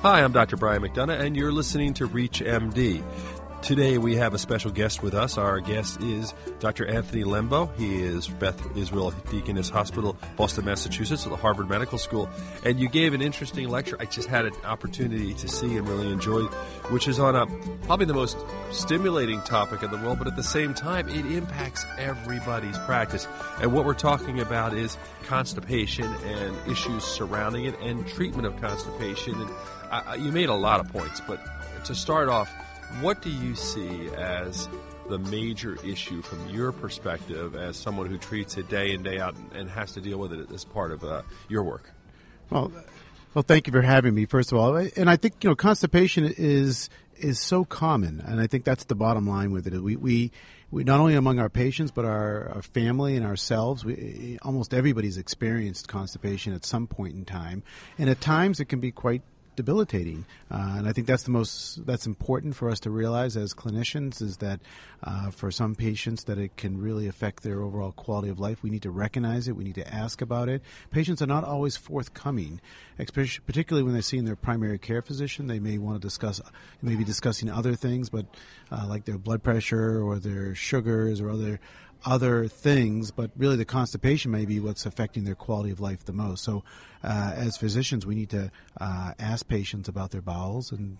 Hi, I'm Dr. Brian McDonough, and you're listening to ReachMD. Today we have a special guest with us. Our guest is Dr. Anthony Lembo. He is Beth Israel Deaconess Hospital, Boston, Massachusetts, at the Harvard Medical School. And you gave an interesting lecture I just had an opportunity to see and really enjoyed, which is on probably the most stimulating topic in the world, but at the same time, it impacts everybody's practice. And what we're talking about is constipation and issues surrounding it and treatment of constipation. And you made a lot of points, but to start off, what do you see as the major issue from your perspective as someone who treats it day in, day out and has to deal with it as part of your work? Well, thank you for having me, first of all. And I think, constipation is so common, and I think that's the bottom line with it. We not only among our patients, but our family and ourselves, almost everybody's experienced constipation at some point in time. And at times it can be quite debilitating, and I think that's important for us to realize as clinicians, is that for some patients that it can really affect their overall quality of life. We need to recognize it. We need to ask about it. Patients are not always forthcoming, particularly when they're seeing their primary care physician. They may want to be discussing other things, but like their blood pressure or their sugars or other things, but really the constipation may be what's affecting their quality of life the most. So as physicians, we need to ask patients about their bowels, and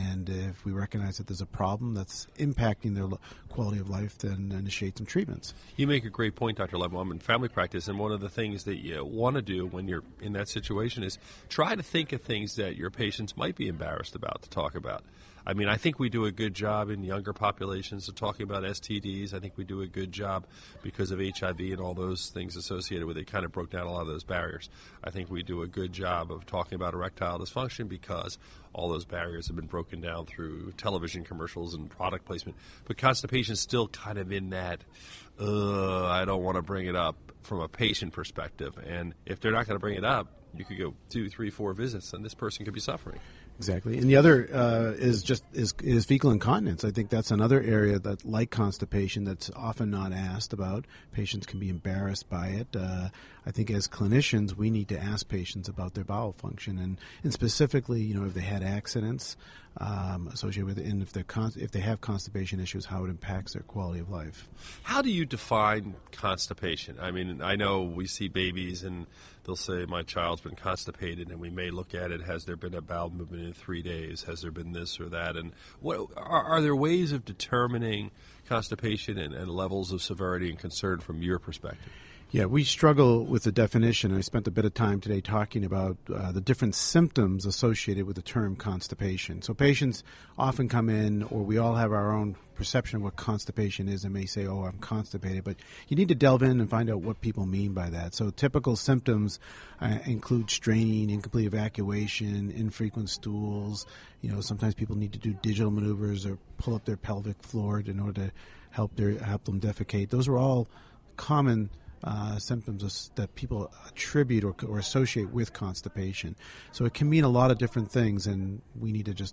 if we recognize that there's a problem that's impacting their quality of life, then initiate some treatments. You make a great point, Dr. Lembo. I'm in family practice, and one of the things that you want to do when you're in that situation is try to think of things that your patients might be embarrassed about to talk about. I mean, I think we do a good job in younger populations of talking about STDs. I think we do a good job because of HIV and all those things associated with it. Kind of broke down a lot of those barriers. I think we do a good job of talking about erectile dysfunction because all those barriers have been broken down through television commercials and product placement. But constipation is still kind of in that, I don't want to bring it up from a patient perspective. And if they're not going to bring it up, you could go 2, 3, 4 visits, and this person could be suffering. Exactly. And the other is fecal incontinence. I think that's another area that, like constipation, that's often not asked about. Patients can be embarrassed by it. I think as clinicians, we need to ask patients about their bowel function and specifically, if they had accidents associated with it, and if they have constipation issues, how it impacts their quality of life. How do you define constipation? I mean, I know we see babies and they'll say, my child's been constipated, and we may look at it, has there been a bowel movement in 3 days? Has there been this or that? And what are there ways of determining constipation and levels of severity and concern from your perspective? Yeah, we struggle with the definition. I spent a bit of time today talking about the different symptoms associated with the term constipation. So patients often come in, or we all have our own perception of what constipation is and may say, oh, I'm constipated. But you need to delve in and find out what people mean by that. So typical symptoms include straining, incomplete evacuation, infrequent stools. Sometimes people need to do digital maneuvers or pull up their pelvic floor in order to help them defecate. Those are all common symptoms that people attribute or associate with constipation. So it can mean a lot of different things, and we need to just,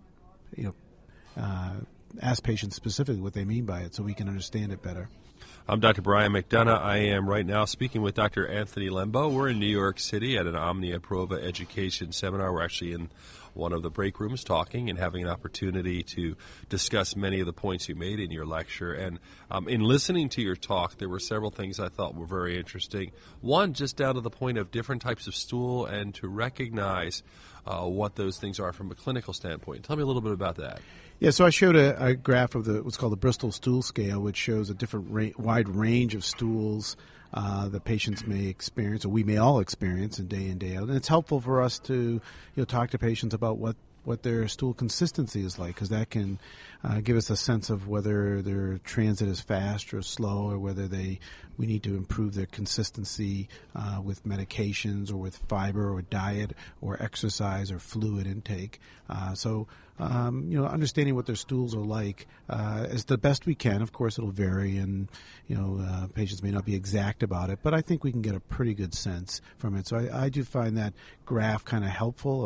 ask patients specifically what they mean by it so we can understand it better. I'm Dr. Brian McDonough. I am right now speaking with Dr. Anthony Lembo. We're in New York City at an Omnia Prova education seminar. We're actually in one of the break rooms talking and having an opportunity to discuss many of the points you made in your lecture. And in listening to your talk, there were several things I thought were very interesting. One, just down to the point of different types of stool and to recognize what those things are from a clinical standpoint. Tell me a little bit about that. Yeah, so I showed a graph of what's called the Bristol Stool Scale, which shows a different wide range of stools that patients may experience, or we may all experience in day out. And it's helpful for us to talk to patients about what their stool consistency is like, because that can give us a sense of whether their transit is fast or slow, or whether we need to improve their consistency with medications or with fiber or diet or exercise or fluid intake. Understanding what their stools are like is the best we can. Of course, it'll vary, and patients may not be exact about it, but I think we can get a pretty good sense from it. So I do find that graph kind of helpful, although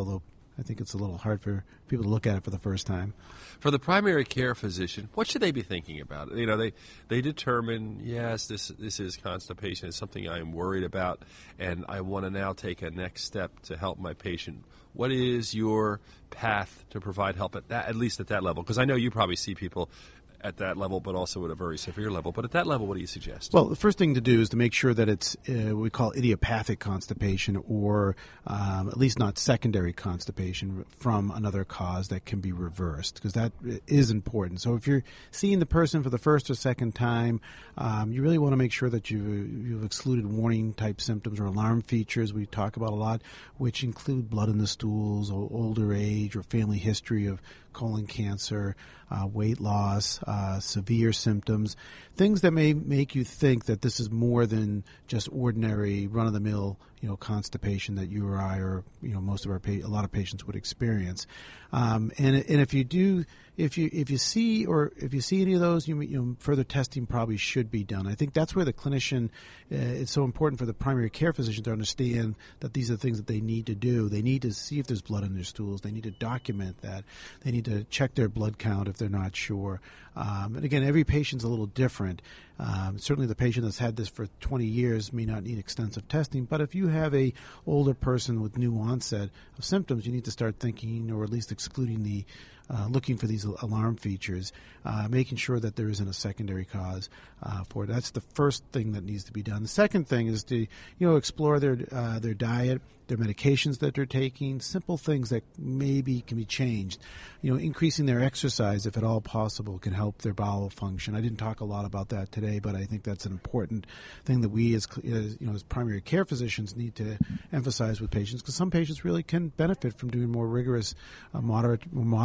I think it's a little hard for people to look at it for the first time. For the primary care physician, what should they be thinking about? You know, they determine, yes, this is constipation. It's something I am worried about, and I want to now take a next step to help my patient. What is your path to provide help at least at that level? Because I know you probably see people at that level, but also at a very severe level. But at that level, what do you suggest? Well, the first thing to do is to make sure that it's what we call idiopathic constipation, or at least not secondary constipation from another cause that can be reversed, because that is important. So if you're seeing the person for the first or second time, you really want to make sure that you've excluded warning-type symptoms or alarm features we talk about a lot, which include blood in the stools, or older age, or family history of colon cancer, weight loss, severe symptoms, things that may make you think that this is more than just ordinary run-of-the-mill, constipation that you or I, or most of a lot of patients would experience. And if you do, if you see any of those, further testing probably should be done. I think that's where the clinician, it's so important for the primary care physician to understand that these are things that they need to do. They need to see if there's blood in their stools. They need to document that. They need to check their blood count if they're not sure. And again, every patient's a little different. Certainly the patient that's had this for 20 years may not need extensive testing, but if you have a older person with new onset of symptoms, you need to start thinking, or at least excluding looking for these alarm features, making sure that there isn't a secondary cause for it. That's the first thing that needs to be done. The second thing is to explore their diet, their medications that they're taking, simple things that maybe can be changed. Increasing their exercise, if at all possible, can help their bowel function. I didn't talk a lot about that today, but I think that's an important thing that we as primary care physicians need to emphasize with patients, because some patients really can benefit from doing more rigorous, moderate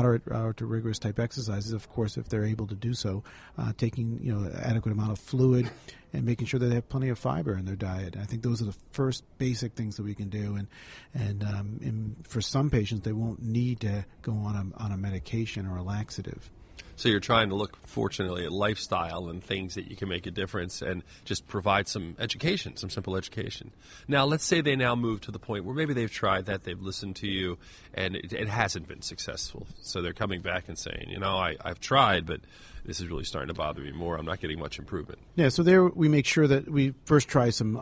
to rigorous type exercises. Of course, if they're able to do so, taking adequate amount of fluid, and making sure that they have plenty of fiber in their diet. I think those are the first basic things that we can do. And for some patients, they won't need to go on a medication or a laxative. So you're trying to look, fortunately, at lifestyle and things that you can make a difference, and just provide some education, some simple education. Now, let's say they now move to the point where maybe they've tried that, they've listened to you, and it hasn't been successful. So they're coming back and saying, I've tried, but this is really starting to bother me more. I'm not getting much improvement. Yeah, so there we make sure that we first try some,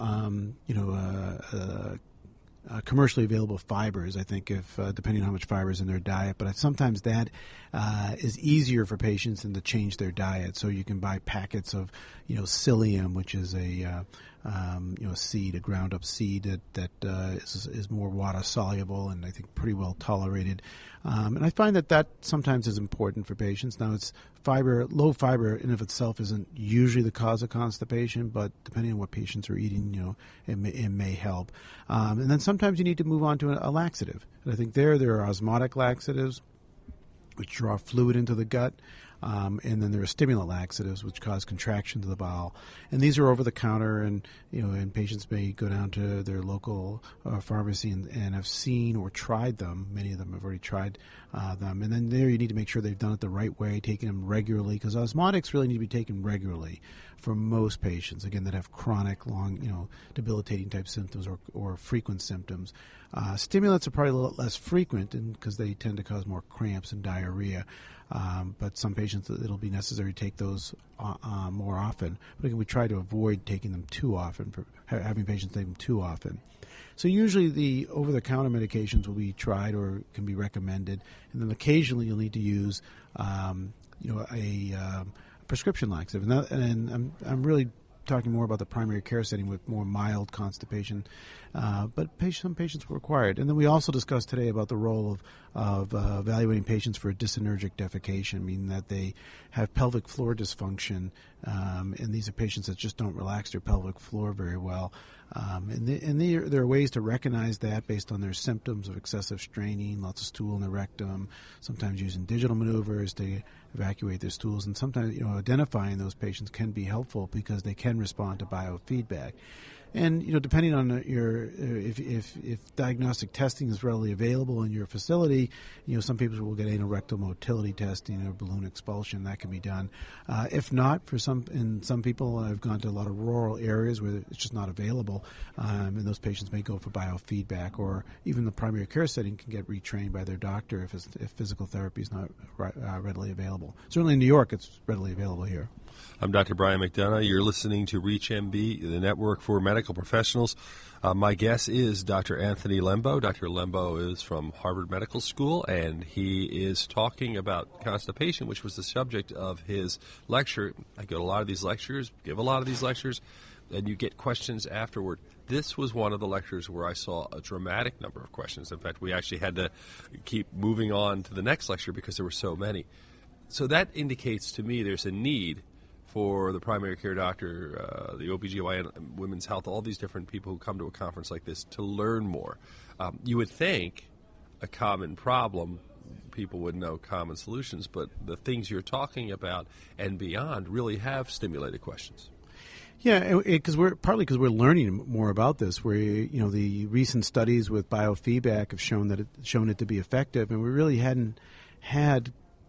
commercially available fibers, I think, if depending on how much fiber is in their diet. But sometimes that is easier for patients than to change their diet. So you can buy packets of, psyllium, which is a seed, a ground up seed that is more water soluble and I think pretty well tolerated. And I find that sometimes is important for patients. Now, low fiber in of itself isn't usually the cause of constipation, but depending on what patients are eating, it may help. And then sometimes you need to move on to a laxative. And I think there are osmotic laxatives, which draw fluid into the gut. And then there are stimulant laxatives, which cause contraction to the bowel. And these are over the counter, and patients may go down to their local pharmacy and have seen or tried them. Many of them have already tried them. And then there you need to make sure they've done it the right way, taking them regularly, because osmotics really need to be taken regularly for most patients, again, that have chronic, long, debilitating type symptoms or frequent symptoms. Stimulants are probably a little less frequent because they tend to cause more cramps and diarrhea. But some patients, it'll be necessary to take those more often. But again, we try to avoid taking them too often, having patients take them too often. So usually the over-the-counter medications will be tried or can be recommended, and then occasionally you'll need to use, a prescription laxative. And I'm really talking more about the primary care setting with more mild constipation, but some patients were required. And then we also discussed today about the role of evaluating patients for dyssynergic defecation, meaning that they have pelvic floor dysfunction, and these are patients that just don't relax their pelvic floor very well. And there are ways to recognize that based on their symptoms of excessive straining, lots of stool in the rectum, sometimes using digital maneuvers to evacuate their stools. And sometimes, identifying those patients can be helpful because they can respond to biofeedback. And depending on your if diagnostic testing is readily available in your facility, some people will get anal rectal motility testing or balloon expulsion. That can be done. If not, in some people, I've gone to a lot of rural areas where it's just not available, and those patients may go for biofeedback, or even the primary care setting can get retrained by their doctor if physical therapy is not readily available. Certainly in New York, it's readily available here. I'm Dr. Brian McDonough. You're listening to ReachMD, the network for medical professionals. My guest is Dr. Anthony Lembo. Dr. Lembo is from Harvard Medical School, and he is talking about constipation, which was the subject of his lecture. I go to a lot of these lectures, give a lot of these lectures, and you get questions afterward. This was one of the lectures where I saw a dramatic number of questions. In fact, we actually had to keep moving on to the next lecture because there were so many. So that indicates to me there's a need for the primary care doctor, the OBGYN, women's health, all these different people who come to a conference like this to learn more. You would think a common problem, people would know common solutions, but the things you're talking about and beyond really have stimulated questions. Yeah, because we're learning more about this. Where the recent studies with biofeedback have shown it to be effective, and we really hadn't had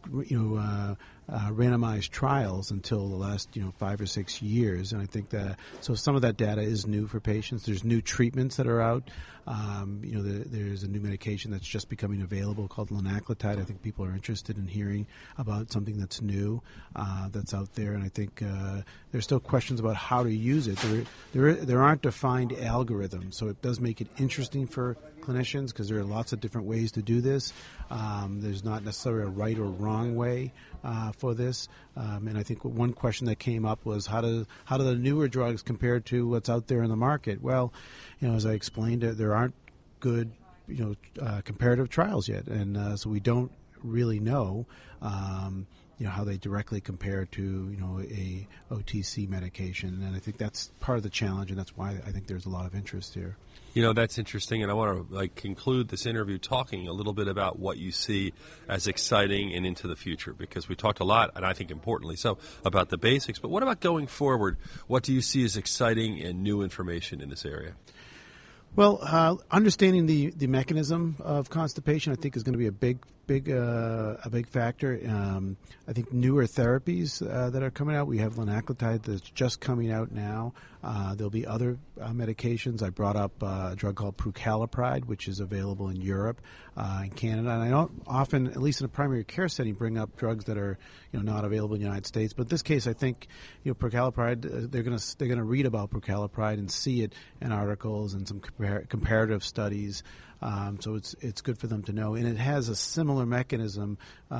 randomized trials until the last 5 or 6 years, and I think that some of that data is new for patients. There's new treatments that are out. There's a new medication that's just becoming available called linaclotide. I think people are interested in hearing about something that's new that's out there, and I think there's still questions about how to use it. There aren't defined algorithms, so it does make it interesting for clinicians because there are lots of different ways to do this. There's not necessarily a right or wrong way for this, and I think one question that came up was how do the newer drugs compare to what's out there in the market? Well, as I explained, there aren't good comparative trials yet, and so we don't really know how they directly compare to a OTC medication, and I think that's part of the challenge, and that's why I think there's a lot of interest here. That's interesting, and I want to conclude this interview talking a little bit about what you see as exciting and into the future, because we talked a lot, and I think importantly so, about the basics. But what about going forward? What do you see as exciting and new information in this area? Well, understanding the mechanism of constipation, I think, is going to be a big factor. I think newer therapies that are coming out. We have linaclotide that's just coming out now. There'll be other medications. I brought up a drug called prucalopride, which is available in Europe, in Canada. And I don't often, at least in a primary care setting, bring up drugs that are not available in the United States. But in this case, I think prucalopride. They're going to read about prucalopride and see it in articles and some comparative studies. So it's good for them to know, and it has a similar mechanism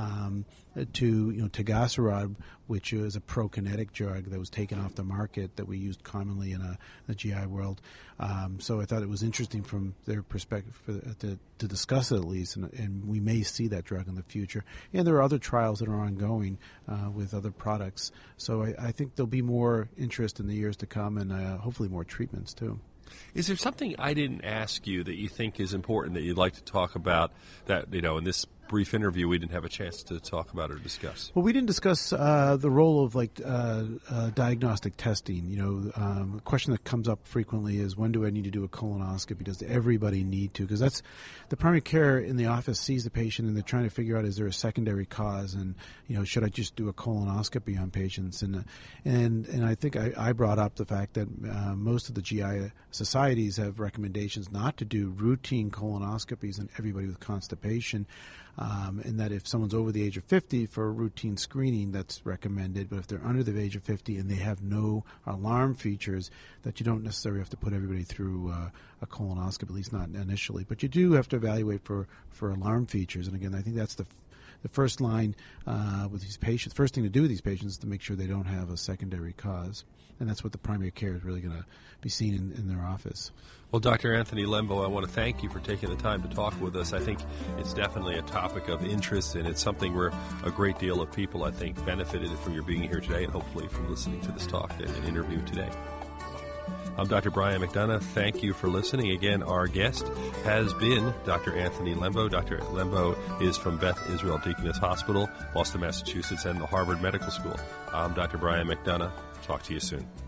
to tegoserod, which is a prokinetic drug that was taken off the market that we used commonly in the GI world. So I thought it was interesting from their perspective to discuss it at least, and we may see that drug in the future. And there are other trials that are ongoing with other products. So I think there'll be more interest in the years to come, and hopefully more treatments too. Is there something I didn't ask you that you think is important that you'd like to talk about that, in this brief interview we didn't have a chance to talk about or discuss? Well, we didn't discuss the role of diagnostic testing. The question that comes up frequently is, when do I need to do a colonoscopy? Does everybody need to? Because that's the primary care in the office sees the patient and they're trying to figure out, is there a secondary cause, and should I just do a colonoscopy on patients? And I think I brought up the fact that most of the GI societies have recommendations not to do routine colonoscopies in everybody with constipation. And that if someone's over the age of 50 for routine screening, that's recommended. But if they're under the age of 50 and they have no alarm features, that you don't necessarily have to put everybody through a colonoscopy, at least not initially. But you do have to evaluate for alarm features. And again, I think that's the first line with these patients. First thing to do with these patients is to make sure they don't have a secondary cause. And that's what the primary care is really going to be seen in their office. Well, Dr. Anthony Lembo, I want to thank you for taking the time to talk with us. I think it's definitely a topic of interest, and it's something where a great deal of people, I think, benefited from your being here today and hopefully from listening to this talk and interview today. I'm Dr. Brian McDonough. Thank you for listening. Again, our guest has been Dr. Anthony Lembo. Dr. Lembo is from Beth Israel Deaconess Hospital, Boston, Massachusetts, and the Harvard Medical School. I'm Dr. Brian McDonough. Talk to you soon.